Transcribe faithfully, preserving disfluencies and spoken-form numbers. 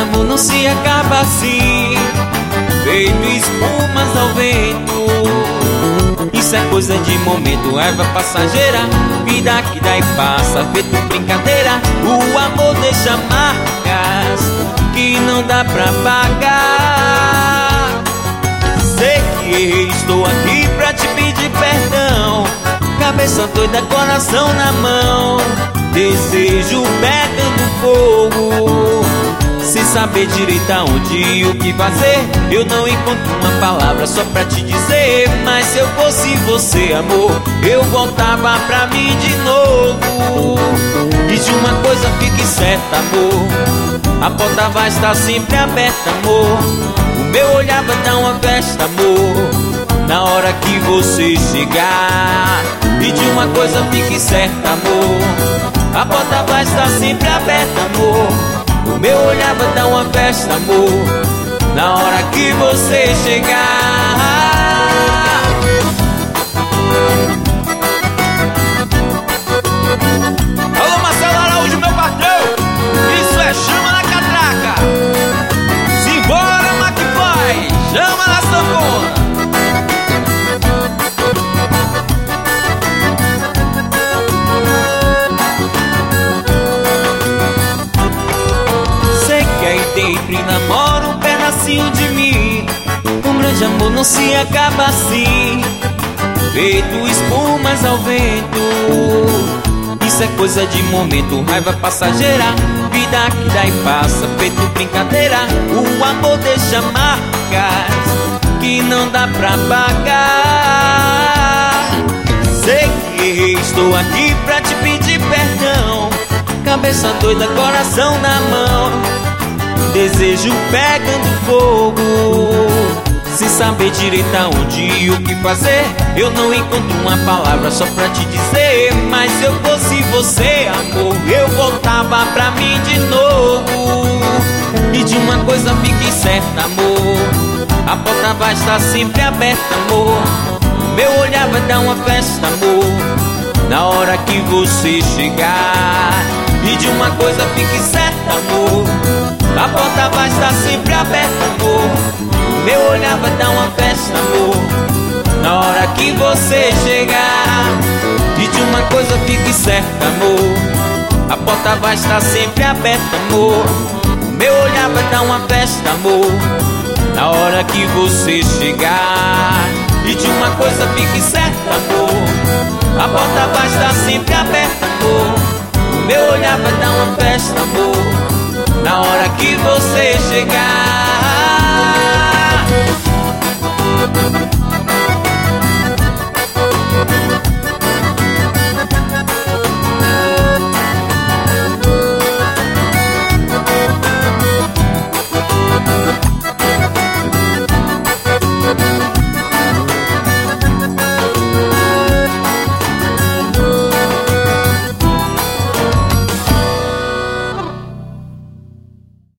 amor não se acaba assim, feito espumas ao vento. Isso é coisa de momento, raiva passageira, vida que dá e passa, feito brincadeira. O amor deixa marcas que não dá pra pagar. Sei que errei, estou aqui pra te pedir perdão. Cabeça doida, coração na mão, desejo pegando fogo, sem saber direito aonde e o que fazer. Eu não encontro uma palavra só pra te dizer, mas se eu fosse você, amor, eu voltava pra mim de novo. E de uma coisa fique certa, amor, a porta vai estar sempre aberta, amor. O meu olhar vai dar uma festa, amor, na hora que você chegar. E de uma coisa fique certa, amor, a porta vai estar sempre aberta, amor. O meu olhar vai dar uma festa, amor, na hora que você chegar. Alô, Marcelo Araújo, meu patrão, isso é chama na catraca. Simbora, McFly, chama na sanfona. Sempre namora um pedacinho de mim. Um grande amor não se acaba assim, feito espumas ao vento. Isso é coisa de momento, raiva passageira, vida que dá e passa, feito brincadeira. O amor deixa marcas que não dá pra pagar. Sei que errei, estou aqui pra te pedir perdão. Cabeça doida, coração na mão, desejo pegando fogo, sem saber direito aonde e o que fazer. Eu não encontro uma palavra só pra te dizer, mas se eu fosse você, amor, eu voltava pra mim de novo. E de uma coisa fique certa, amor, a porta vai estar sempre aberta, amor. Meu olhar vai dar uma festa, amor, na hora que você chegar. E de uma coisa fique certa, amor, a porta vai estar sempre aberta, amor. Meu olhar vai dar uma festa, amor, na hora que você chegar. E de uma coisa fique certa, amor, a porta vai estar sempre aberta, amor. Meu olhar vai dar uma festa, amor, na hora que você chegar. E de uma coisa fique certa, amor, a porta vai estar sempre aberta, amor. Meu olhar vai dar uma festa, amor, na hora que você chegar.